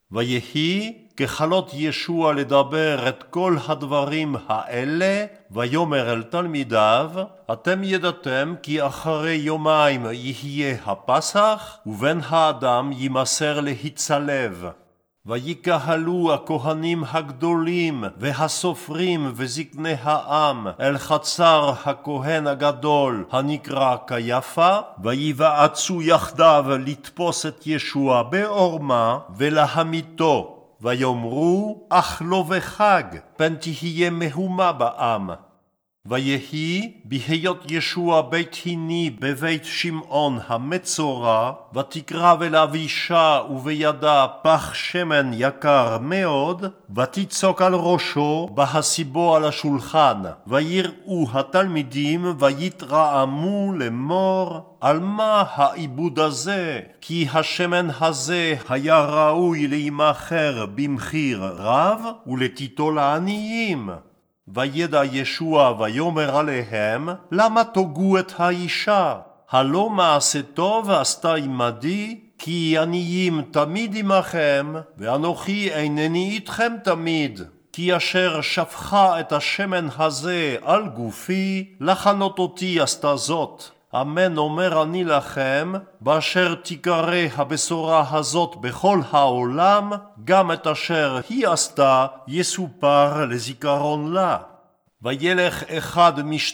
ויהי ככלות ישוע לדבר את כל הדברים האלה, ויאמר אל תלמידיו, אתם ידעתם כי אחרי יומיים יהיה הפסח, ובן האדם יימסר להצלב. ויקהלו הכהנים הגדולים והסופרים וזקני העם אל חצר הכהן הגדול הנקרא קייפה, ויבעצו יחדיו לתפוס את ישוע בעורמה ולהמיתו. ויאמרו, אך לא בחג, פן תהיה מהומה בעם. ויהי בהיות ישוע בית היני בבית שמעון המצורע, ותקרב אליו אישה ובידה פח שמן יקר מאוד, ותצוק על ראשו בהסיבו על השולחן. ויראו התלמידים ויתרעמו לאמור, על מה העיבוד הזה? כי השמן הזה היה ראוי להימכר במחיר רב ולתיתו לעניים. וידע ישוע ויאמר עליהם, למה תוגו את האישה? הלא מעשה טוב עשתה עמדי, כי עניים תמיד עמכם, ואנוכי אינני איתכם תמיד. כי אשר שפכה את השמן הזה על גופי, לחנות אותי עשתה זאת. אמן אומר אני לכם, באשר תיקרא הבשורה הזאת בכל העולם, גם את אשר היא עשתה יסופר לזיכרון לה. וילך אחד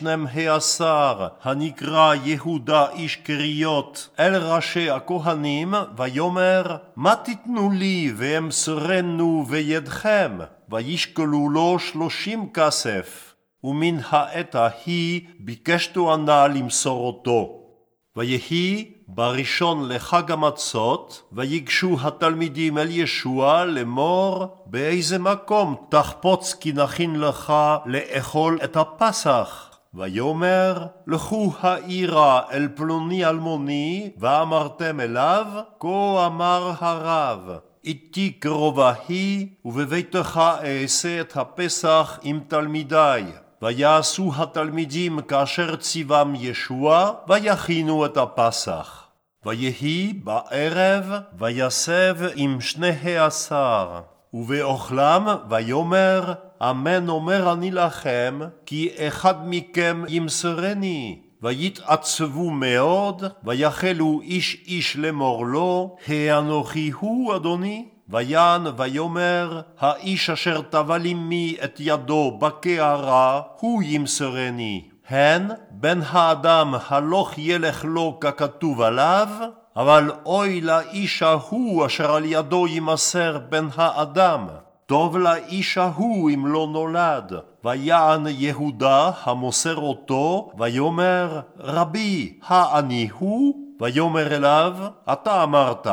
מ12 הנקרא יהודה איש קריות אל ראשי הכהנים, ויאמר, מה תיתנו לי ואמסרנו בידכם? וישקלו לו 30 כסף. ומן העת ההיא ביקשתו הנא למסור אותו. ויהי בראשון לחג המצות, ויגשו התלמידים אל ישוע לאמור, באיזה מקום תחפוץ כי נכין לך לאכול את הפסח? ויאמר, לכו העירה אל פלוני אלמוני, ואמרתם אליו, כה אמר הרב, איתי קרובה היא, ובביתך אעשה את הפסח עם תלמידי. ויעשו התלמידים כאשר ציווהם ישוע, ויכינו את הפסח. ויהי בערב, ויסב עם 12, ובאוכלם ויאמר, אמן אומר אני לכם, כי אחד מכם ימסרני. ויתעצבו מאוד, ויחלו איש איש לאמור לו, האנוכי הוא אדוני? ויען ויאמר, האיש אשר טבל עמי את ידו בקערה, הוא ימסרני. הן בן האדם הלוך ילך לו ככתוב עליו, אבל אוי לאיש ההוא אשר על ידו ימסר בן האדם. טוב לאיש ההוא אם לא נולד. ויען יהודה המוסר אותו, ויאמר, רבי, האני הוא? ויאמר אליו, אתה אמרת.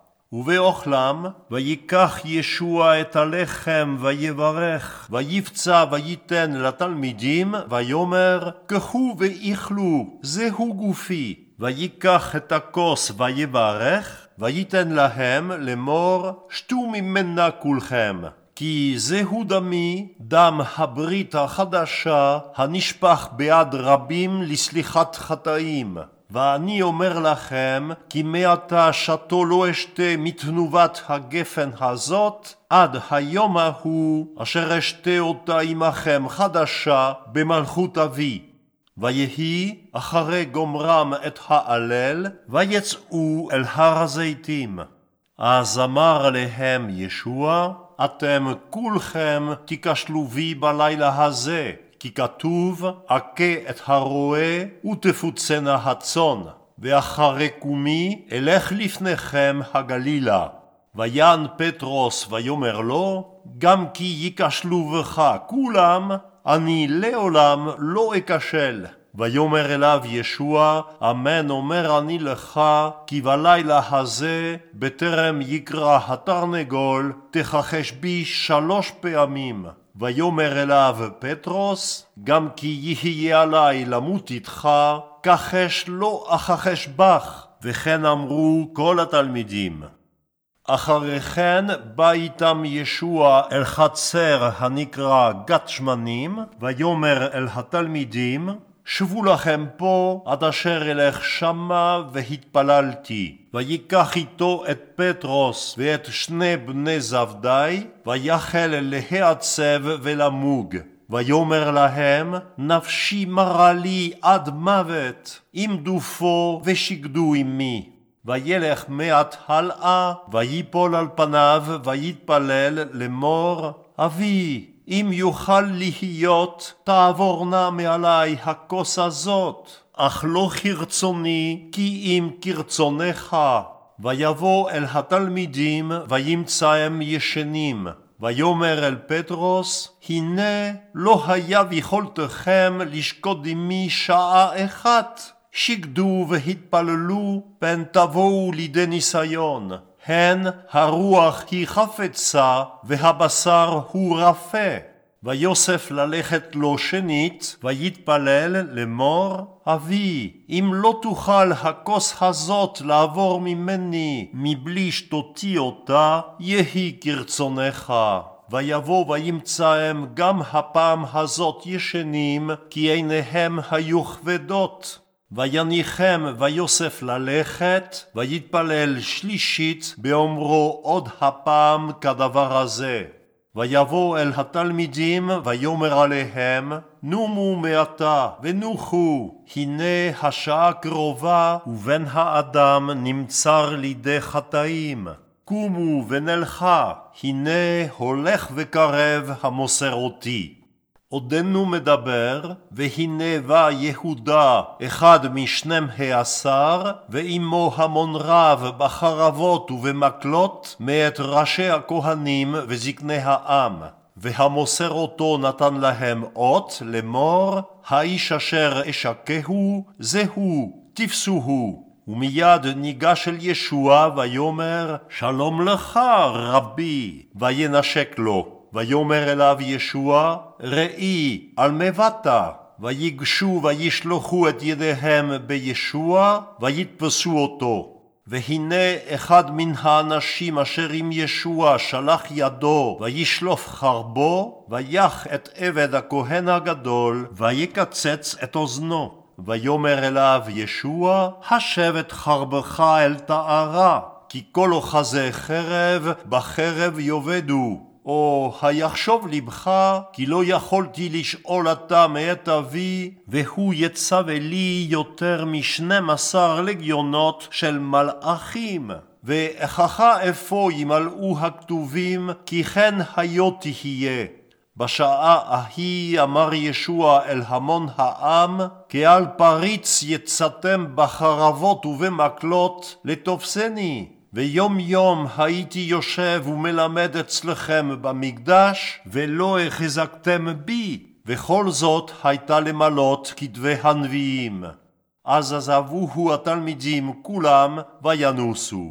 ובאוכלם, ויקח ישוע את הלחם ויברך, ויפצע וייתן לתלמידים, ויאמר, קחו ואיכלו, זהו גופי. ויקח את הכוס ויברך, וייתן להם לאמור, שתו ממנה כולכם. כי זהו דמי, דם הברית החדשה, הנשפך בעד רבים לסליחת חטאים. ואני אומר לכם, כי מעתה שתו לא אשתה מתנובת הגפן הזאת, עד היום ההוא, אשר אשתה אותה עמכם חדשה במלכות אבי. ויהי אחרי גומרם את ההלל, ויצאו אל הר הזיתים. אז אמר להם ישוע, אתם כולכם תיכשלו בי בלילה הזה, כי כתוב, אכה את הרועה ותפוצנה הצאן, ואחרי קומי אלך לפניכם הגלילה. ויען פטרוס ויאמר לו, גם כי ייכשלו בך כולם, אני לעולם לא אכשל. ויאמר אליו ישוע, אמן אומר אני לך, כי בלילה הזה, בטרם יקרא התרנגול, תכחש בי 3 פעמים. ויאמר אליו פטרוס, גם כי יהיה עלי למות איתך, כחש לא אכחש בך. וכן אמרו כל התלמידים. אחרי כן בא איתם ישוע אל חצר הנקרא גת שמנים, ויאמר אל התלמידים, שבו לכם פה עד אשר אלך שמה והתפללתי. ויקח איתו את פטרוס ואת שני בני זבדי, ויחל להעצב ולמוג. ויאמר להם, נפשי מרה לי עד מוות, עמדו פה ושקדו עמי. וילך מעט הלאה, ויפול על פניו, ויתפלל לאמור, אבי, אם יוכל להיות, תעבור נא מעלי הכוס הזאת, אך לא כרצוני, כי אם כרצונך. ויבוא אל התלמידים, וימצאם ישנים. ויאמר אל פטרוס, הנה לא היה ביכולתכם לשקוד עמי שעה אחת. שקדו והתפללו, פן תבואו לידי ניסיון. הן הרוח היא חפצה, והבשר הוא רפה. ויוסף ללכת לו שנית, ויתפלל לאמור, אבי, אם לא תוכל הכוס הזאת לעבור ממני, מבלי שתותי אותה, יהי כרצונך. ויבוא וימצאם גם הפעם הזאת ישנים, כי עיניהם היו כבדות. ויניחם ויוסף ללכת, ויתפלל שלישית, באומרו עוד הפעם כדבר הזה. ויבוא אל התלמידים, ויאמר עליהם, נומו מעתה ונוחו, הנה השעה קרובה, ובן האדם נמצר לידי חטאים. קומו ונלכה, הנה הולך וקרב המוסר אותי. עודנו מדבר, והנה בא יהודה, אחד מ12, ועמו המון רב בחרבות ובמקלות, מאת ראשי הכהנים וזקני העם. והמוסר אותו נתן להם אות לאמור, האיש אשר אשקהו, זהו, תפסוהו. ומיד ניגש אל ישוע ויאמר, שלום לך רבי, וינשק לו. ויאמר אליו ישוע, ראי, על מה באת? ויגשו וישלחו את ידיהם בישוע, ויתפסו אותו. והנה אחד מן האנשים אשר עם ישוע שלח ידו, וישלוף חרבו, ויח את עבד הכהן הגדול, ויקצץ את אוזנו. ויאמר אליו ישוע, השב את חרבך אל תערה, כי כל אוחזי חרב בחרב יאבדו. או היחשוב לבך, כי לא יכולתי לשאול אתה מאת אבי, והוא יצווה לי יותר מ12 לגיונות של מלאכים. ואיכך אפוא ימלאו הכתובים, כי כן היו תהיה. בשעה ההיא אמר ישוע אל המון העם, כעל פריץ יצאתם בחרבות ובמקלות לתופסני. ויום יום הייתי יושב ומלמד אצלכם במקדש, ולא החזקתם בי, וכל זאת הייתה למלות כתבי הנביאים. אז עזבוהו התלמידים כולם וינוסו.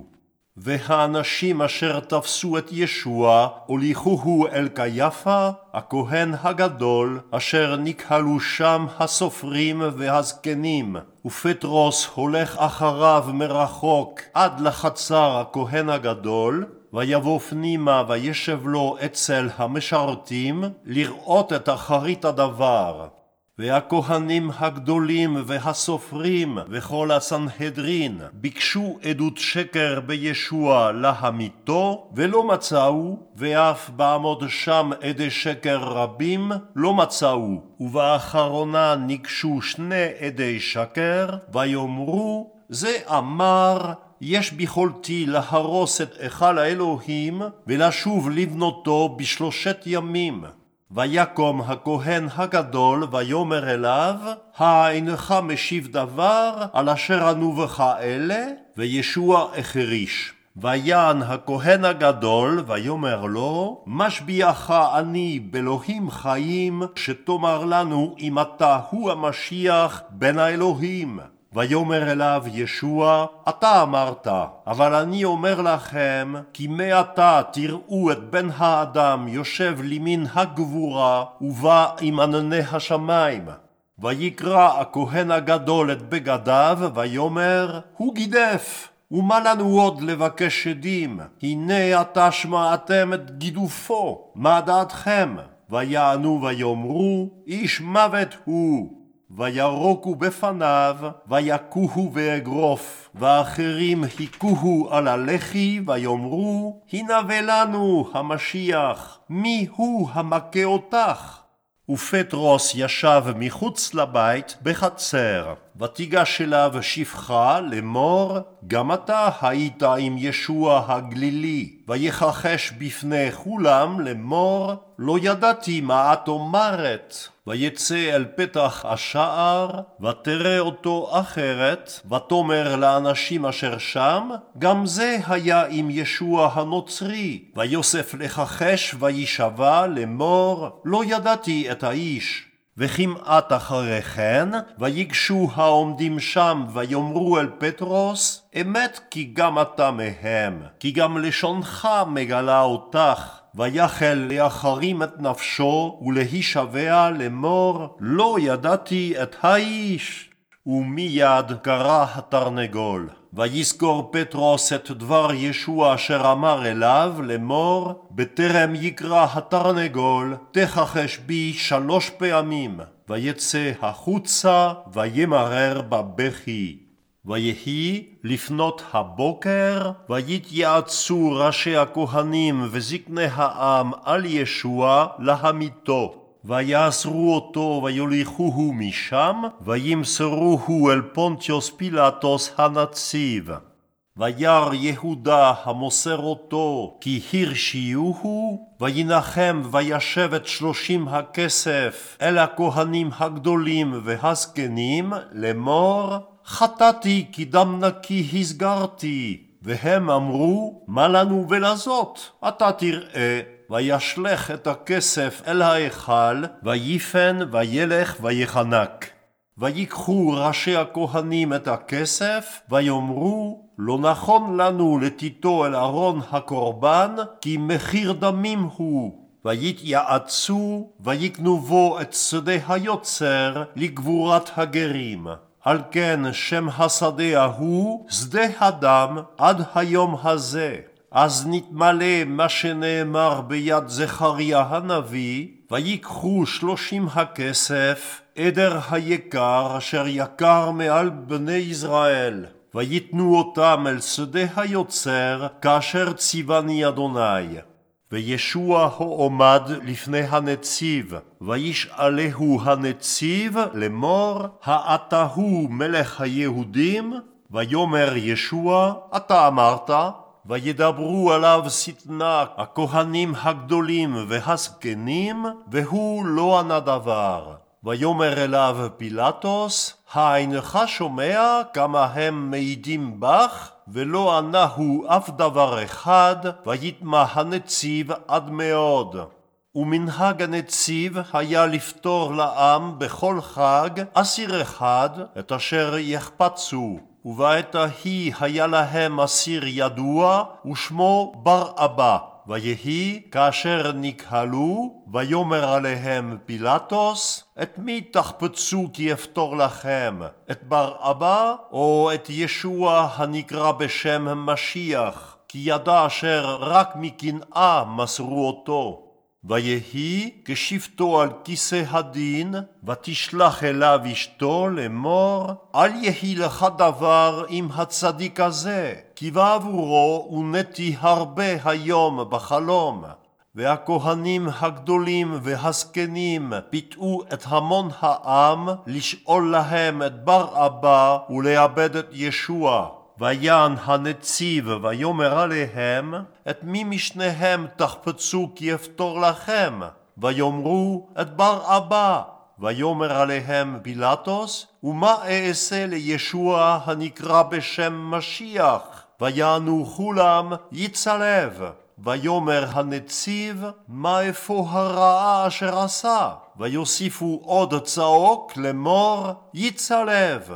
והאנשים אשר תפסו את ישוע הוליכוהו אל קייפה, הכהן הגדול, אשר נקהלו שם הסופרים והזקנים, ופטרוס הולך אחריו מרחוק עד לחצר הכהן הגדול, ויבוא פנימה וישב לו אצל המשרתים לראות את אחרית הדבר. והכהנים הגדולים והסופרים וכל הסנהדרין ביקשו עדות שקר בישוע להמיתו, ולא מצאו, ואף בעמוד שם עדי שקר רבים לא מצאו. ובאחרונה ניגשו 2 עדי שקר, ויאמרו, זה אמר, יש ביכולתי להרוס את היכל האלוהים ולשוב לבנותו ב3 ימים. ויקום הכהן הגדול ויאמר אליו, האינך משיב דבר על אשר ענו בך אלה? וישוע החריש. ויען הכהן הגדול ויאמר לו, משביעך אני באלוהים חיים, שתאמר לנו אם אתה הוא המשיח בן האלוהים. ויאמר אליו ישוע, אתה אמרת, אבל אני אומר לכם, כי מעתה תראו את בן האדם יושב לימין הגבורה, ובא עם ענני השמיים. ויקרא הכהן הגדול את בגדיו, ויאמר, הוא גידף, ומה לנו עוד לבקש עדים? הנה עתה שמעתם את גידופו, מה דעתכם? ויענו ויאמרו, איש מוות הוא. וירוקו בפניו, ויקוהו באגרוף, ואחרים היכוהו על הלחי, ויאמרו, הנבא לנו המשיח, מי הוא המכה אותך? ופטרוס ישב מחוץ לבית בחצר, ותיגש אליו שפחה לאמור, גם אתה היית עם ישוע הגלילי, ויכחש בפני כולם לאמור, לא ידעתי מה את אומרת. ויצא אל פתח השער, ותראה אותו אחרת, ותאמר לאנשים אשר שם, גם זה היה עם ישוע הנוצרי. ויוסף לכחש וישבע לאמור, לא ידעתי את האיש. וכמעט אחרי כן, ויגשו העומדים שם ויאמרו אל פטרוס, אמת כי גם אתה מהם, כי גם לשונך מגלה אותך. ויחל להחרים את נפשו ולהישבע לאמור, לא ידעתי את האיש. ומיד קרא התרנגול. ויזכור פטרוס את דבר ישוע אשר אמר אליו לאמור, בטרם יקרא התרנגול, תכחש בי 3 פעמים. ויצא החוצה וימרר בבכי. ויהי לפנות הבוקר, ויתייעצו ראשי הכהנים וזקני העם על ישוע להמיתו. ויאסרו אותו ויוליכוהו משם, וימסרוהו אל פונטיוס פילטוס הנציב. וירא יהודה המוסר אותו, כי הרשיעוהו, וינחם וישב את 30 הכסף אל הכהנים הגדולים והזקנים, לאמור, חטאתי כי דם נקי הסגרתי. והם אמרו, מה לנו ולזאת? אתה תראה. וישלך את הכסף אל ההיכל, ויפן וילך ויחנק. ויקחו ראשי הכהנים את הכסף, ויאמרו, לא נכון לנו לתיתו אל ארון הקורבן, כי מחיר דמים הוא. ויתייעצו, ויקנו בו את שדה היוצר לגבורת הגרים. על כן שם השדה ההוא שדה הדם עד היום הזה. אז נתמלא מה שנאמר ביד זכריה הנביא, ויקחו 30 הכסף, עדר היקר אשר יקר מעל בני ישראל, ויתנו אותם אל שדה היוצר, כאשר ציווני אדוני. וישוע העומד לפני הנציב, וישאלהו הנציב לאמור, האתה הוא מלך היהודים? ויאמר ישוע, אתה אמרת. וידברו עליו שטנה הכהנים הגדולים והזקנים, והוא לא ענה דבר. ויאמר אליו פילטוס, האינך שומע כמה הם מעידים בך? ולא ענהו אף דבר אחד, ויטמע הנציב עד מאוד. ומנהג הנציב היה לפתור לעם בכל חג אסיר אחד, את אשר יחפצו. ובעת ההיא היה להם אסיר ידוע, ושמו בר-אבא. ויהי כאשר נקהלו, ויאמר עליהם פילטוס, את מי תחפצו כי אפתור לכם? את בר-אבא או את ישוע הנקרא בשם משיח? כי ידע אשר רק מקנאה מסרו אותו. ויהי כשבתו על כיסא הדין, ותשלח אליו אשתו לאמור, אל יהי לך דבר עם הצדיק הזה, כי בעבורו הונתי הרבה היום בחלום. והכהנים הגדולים והזקנים פיתו את המון העם לשאול להם את בר-אבא ולאבד את ישוע. ויען הנציב ויאמר עליהם, את מי משניהם תחפצו כי אפתור לכם? ויאמרו, את בר-אבא. ויאמר עליהם פילטוס, ומה אעשה לישוע הנקרא בשם משיח? ויענו כולם, יצלב. ויאמר הנציב, מה אפוא הרעה אשר עשה? ויוסיפו עוד צעוק לאמור, יצלב.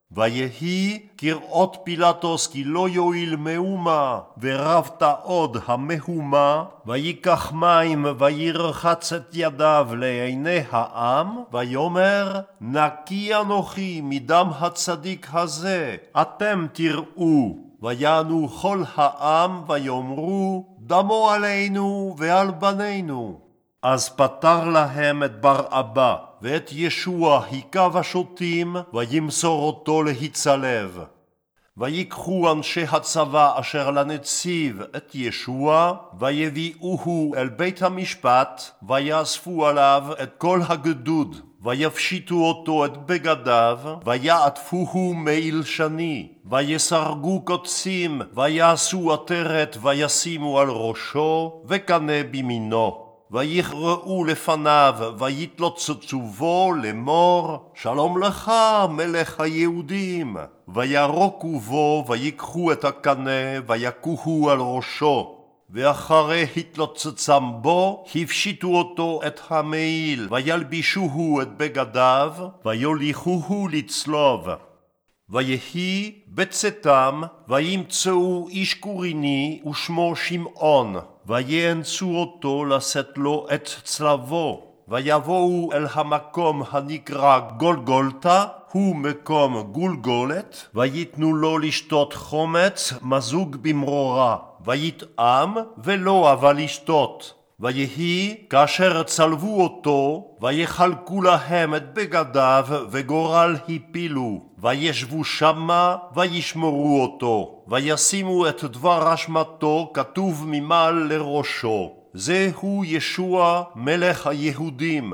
ויהי כראות פילטוס כי לא יועיל מאומה, ורבת עוד המהומה, ויקח מים וירחץ את ידיו לעיני העם, ויאמר, נקי אנוכי מדם הצדיק הזה, אתם תראו. ויענו כל העם ויאמרו, דמו עלינו ועל בנינו. אז פטר להם את בר-אבא, ואת ישוע היכה בשוטים, וימסור אותו להצלב. ויקחו אנשי הצבא אשר לנציב את ישוע, ויביאוהו אל בית המשפט, ויאספו עליו את כל הגדוד, ויפשיטו אותו את בגדיו, ויעטפוהו מעיל שני, ויסרגו קוצים, ויעשו עטרת, וישימו על ראשו, וקנה בימינו. ויכרעו לפניו, ויתלוצצו בו לאמור, שלום לך, מלך היהודים. וירוקו בו, ויקחו את הקנה, ויכוהו על ראשו. ואחרי התלוצצם בו, הפשיטו אותו את המעיל, וילבישוהו את בגדיו, ויוליכוהו לצלוב. ויהי בצאתם, וימצאו איש קוריני, ושמו שמעון, ויאנסו אותו לשאת לו את צלבו. ויבואו אל המקום הנקרא גולגולתה, הוא מקום גולגולת, ויתנו לו לשתות חומץ מזוג במרורה, ויטעם ולא אהב לשתות. ויהי כאשר צלבו אותו, ויחלקו להם את בגדיו, וגורל הפילו, וישבו שמה, וישמרו אותו, וישימו את דבר אשמתו כתוב ממעל לראשו, זהו ישוע מלך היהודים.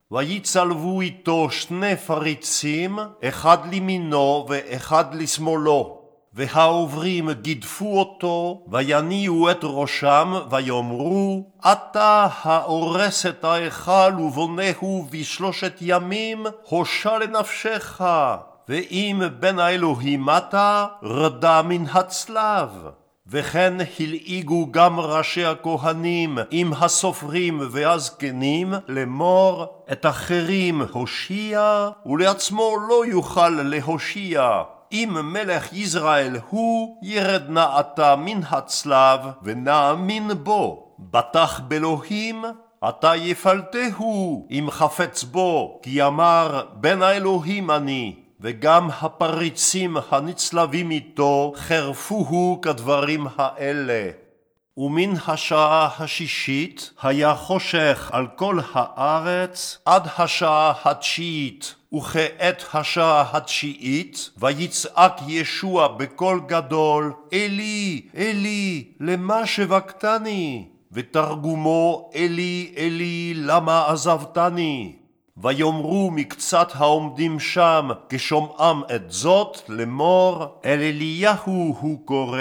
ויצלבו איתו שני פריצים, אחד לימינו ואחד לשמאלו. והעוברים גידפו אותו, ויניעו את ראשם, ויאמרו, אתה האורס את ההיכל ובונהו ב3 ימים, הושע לנפשך, ואם בן האלוהים אתה, רדה מן הצלב. וכן הלעיגו גם ראשי הכהנים עם הסופרים והזקנים לאמור, את אחרים הושיע, ולעצמו לא יוכל להושיע. אם מלך ישראל הוא, ירד נא אתה מן הצלב, ונאמין בו. בטח באלוהים, אתה יפלטהו, אם חפץ בו, כי אמר, בן האלוהים אני. וגם הפריצים הנצלבים איתו, חרפוהו כדברים האלה. ומן השעה השישית היה חושך על כל הארץ עד השעה התשיעית, וכעת השעה התשיעית ויצעק ישוע בקול גדול, אלי, אלי, למה שבקתני? ותרגומו, אלי, אלי, למה עזבתני? ויאמרו מקצת העומדים שם כשומעם את זאת לאמור, אל אליהו הוא קורא.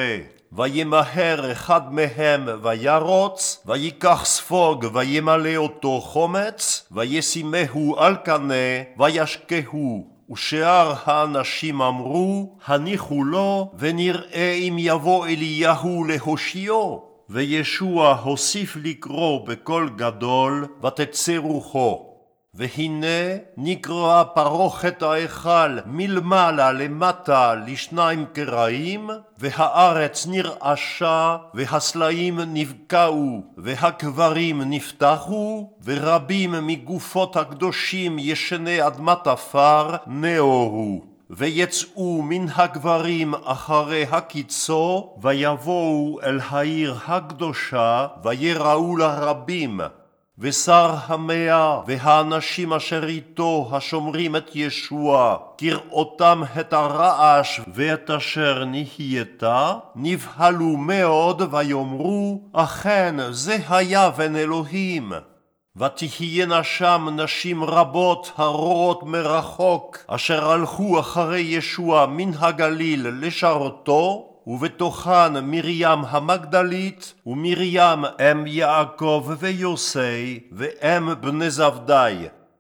וימהר אחד מהם וירוץ, ויקח ספוג וימלא אותו חומץ, וישימהו על קנה, וישקהו. ושאר האנשים אמרו, הניחו לו, ונראה אם יבוא אליהו להושיעו. וישוע הוסיף לקרוא בקול גדול, ותצא רוחו. והנה נקרעה פרוכת ההיכל מלמעלה למטה לשניים קרעים, והארץ נרעשה, והסלעים נבקעו, והקברים נפתחו, ורבים מגופות הקדושים ישני אדמת עפר נאורו. ויצאו מן הקברים אחרי הקיצו, ויבואו אל העיר הקדושה, ויראו לרבים. ושר המאה והאנשים אשר איתו השומרים את ישוע, כראותם את הרעש ואת אשר נהייתה, נבהלו מאוד ויאמרו, אכן זה היה בן אלוהים. ותהיינה שם נשים רבות הרואות מרחוק, אשר הלכו אחרי ישוע מן הגליל לשרתו, ובתוכן מרים המגדלית, ומרים אם יעקב ויוסי, ואם בני זבדי.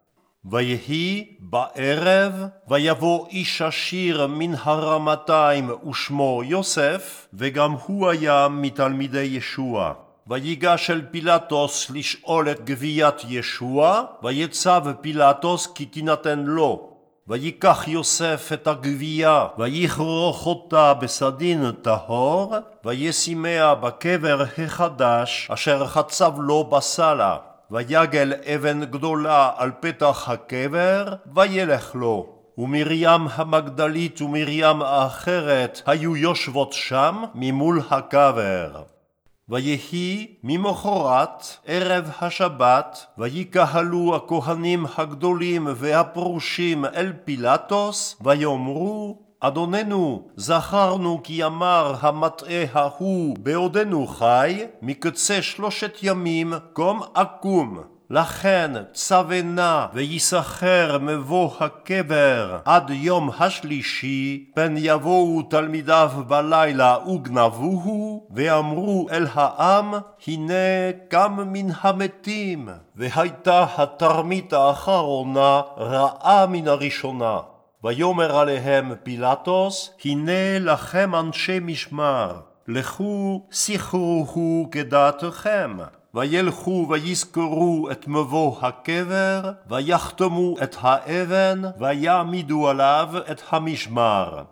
ויהי בערב, ויבוא איש עשיר מן הרמתיים ושמו יוסף, וגם הוא היה מתלמידי ישוע. ויגש אל פילטוס לשאול את גביית ישוע, ויצב פילטוס כי תינתן לו. ויקח יוסף את הגבייה, ויכרוך אותה בסדין טהור, וישימיה בקבר החדש, אשר חצב לו בסלע. ויגל אבן גדולה על פתח הקבר, וילך לו. ומרים המגדלית ומרים האחרת היו יושבות שם ממול הקבר. ויהי ממחרת ערב השבת, ויקהלו הכהנים הגדולים והפרושים אל פילטוס, ויאמרו, אדוננו, זכרנו כי אמר המטעה ההוא בעודנו חי, מקצה 3 ימים קום אקום. לכן צווה ויסחר מבוא הקבר עד יום השלישי, פן יבואו תלמידיו בלילה וגנבוהו, ואמרו אל העם, הנה קם מן המתים, והייתה התרמית האחרונה רעה מן הראשונה. ויאמר עליהם פילטוס, הנה לכם אנשי משמר, לכו סחרוהו כדעתכם. וילכו ויזכרו את מבוא הקבר, ויחתמו את האבן, ויעמידו עליו את המשמר.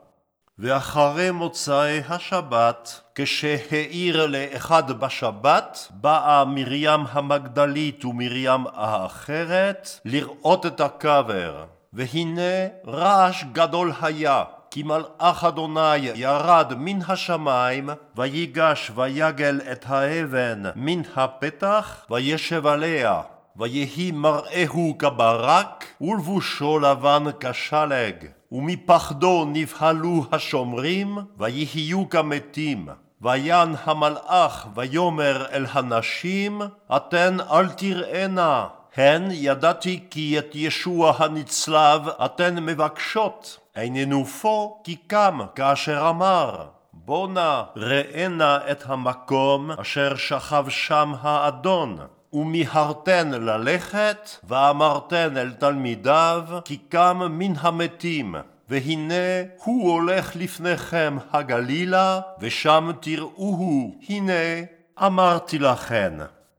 ואחרי מוצאי השבת, כשהאיר לאחד בשבת, באה מרים המגדלית ומרים האחרת לראות את הקבר. והנה רעש גדול היה, כי מלאך אדוני ירד מן השמיים, ויגש ויגל את האבן מן הפתח, וישב עליה. ויהי מראהו כברק, ולבושו לבן כשלג. ומפחדו נבהלו השומרים, ויהיו כמתים. ויען המלאך ויאמר אל הנשים, אתן אל תראינה. הן ידעתי כי את ישוע הנצלב אתן מבקשות. איננו פה כי קם כאשר אמר, בואנה ראינה את המקום אשר שכב שם האדון. ומיהרתן ללכת, ואמרתן אל תלמידיו, כי קם מן המתים. והנה הוא הולך לפניכם הגלילה, ושם תראוהו. הנה אמרתי לכן.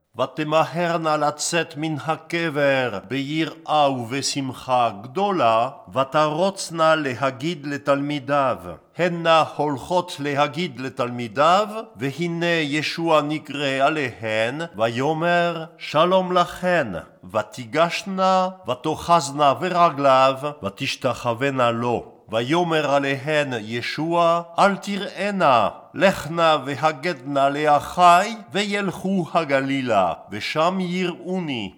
ותמהרנה לצאת מן הקבר ביראה ובשמחה גדולה, ותרוצנה להגיד לתלמידיו. הנה הולכות להגיד לתלמידיו, והנה ישוע נקרא עליהן, ויאמר שלום לכן. ותיגשנה, ותאחזנה ברגליו, ותשתחוונה לו. ויאמר עליהן ישוע, אל תראינה, לכנה והגדנה לאחי, וילכו הגלילה, ושם יראוני.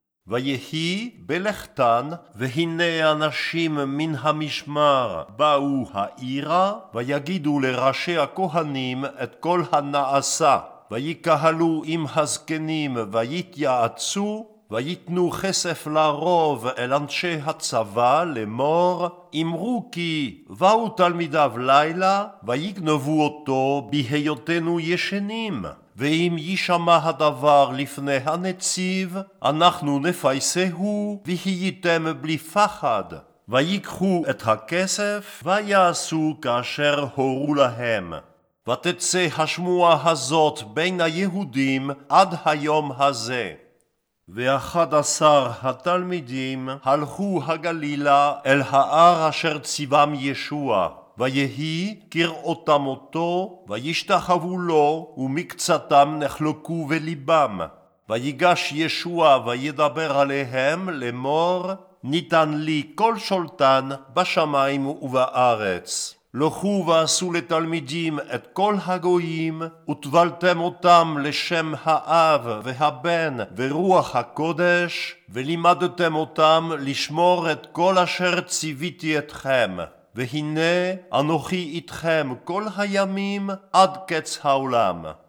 ויהי בלכתן, והנה אנשים מן המשמר באו העירה, ויגידו לראשי הכהנים את כל הנעשה. ויקהלו עם הזקנים ויתייעצו, ויתנו כסף לרוב אל אנשי הצבא לאמור, אמרו כי באו תלמידיו לילה, ויגנבו אותו בהיותנו ישנים. ואם יישמע הדבר לפני הנציב, אנחנו נפייסהו, והייתם בלי פחד. ויקחו את הכסף, ויעשו כאשר הורו להם. ותצא השמועה הזאת בין היהודים עד היום הזה. 11 התלמידים הלכו הגלילה אל ההר אשר ציוום ישוע. ויהי כראותם אותו, וישתחוו לו, ומקצתם נחלקו בליבם. ויגש ישוע וידבר עליהם לאמור, ניתן לי כל שולטן בשמיים ובארץ. לכו ועשו לתלמידים את כל הגויים, וטבלתם אותם לשם האב והבן ורוח הקודש, ולימדתם אותם לשמור את כל אשר ציוויתי אתכם. והנה אנוכי איתכם כל הימים עד קץ העולם.